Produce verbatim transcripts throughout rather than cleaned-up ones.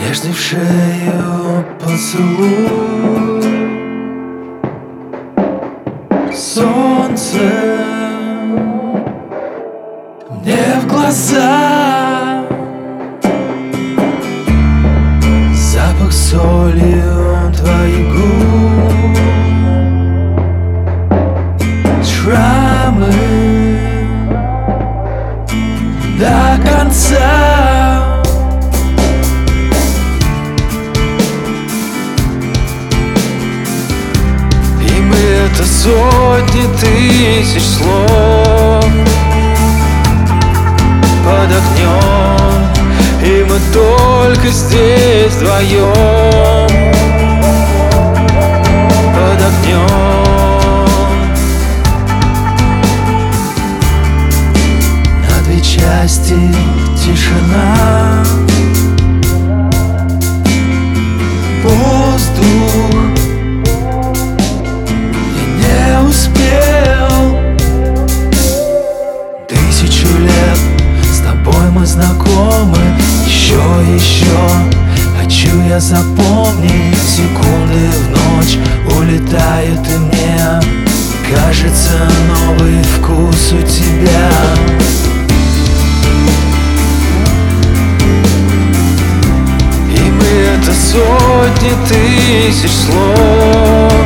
Нежный в шею поцелуй, солнце мне в глаза, запах солью твоих губ, шрамы до конца. Это сотни тысяч слов под огнем, и мы только здесь вдвоем под огнем. На две части тишина, воздух успел. Тысячу лет с тобой мы знакомы. Еще, еще хочу я запомнить. Секунды в ночь улетают, и мне кажется, новый вкус у тебя. И мы — это сотни тысяч слов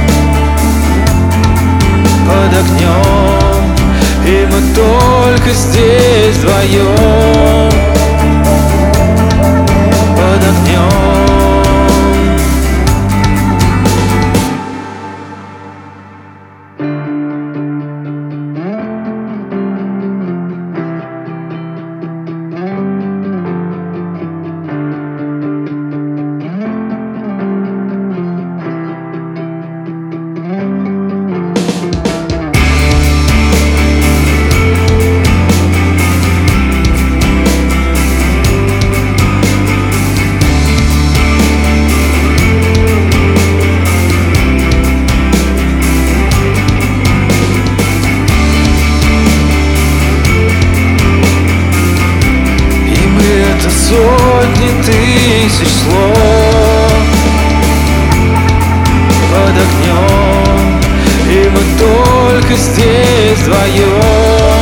под огнем, и мы только здесь вдвоем под огнем. Сотни тысяч слов под огнем, и мы только здесь вдвоем.